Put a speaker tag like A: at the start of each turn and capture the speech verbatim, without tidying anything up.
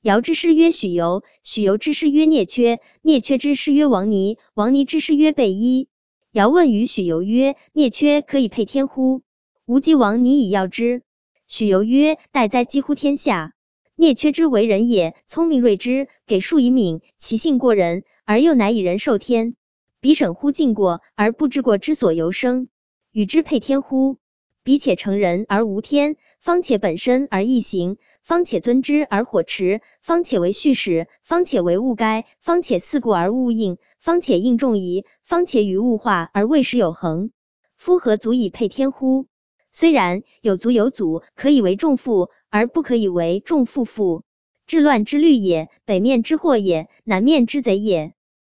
A: 尧之师曰许由，许由之师曰聂缺，聂缺之师曰王尼，王尼之师曰备一。尧问于许由曰：聂缺可以配天乎？吾及王尼以要之。许由曰：待哉几乎天下。聂缺之为人也，聪明睿之，给数以敏，其性过人，而又乃以人受天。彼审乎禁过，而不知过之所由生，与之配天乎？彼且成人而无天，方且本身而易行，方且尊之而火持，方且为序始，方且为物该，方且四顾而物应，方且应众疑，方且与物化而未始有恒。夫何足以配天乎？虽然，有足有阻，可以为众父，而不可以为众父父。治乱之虑也，北面之祸也，南面之贼也。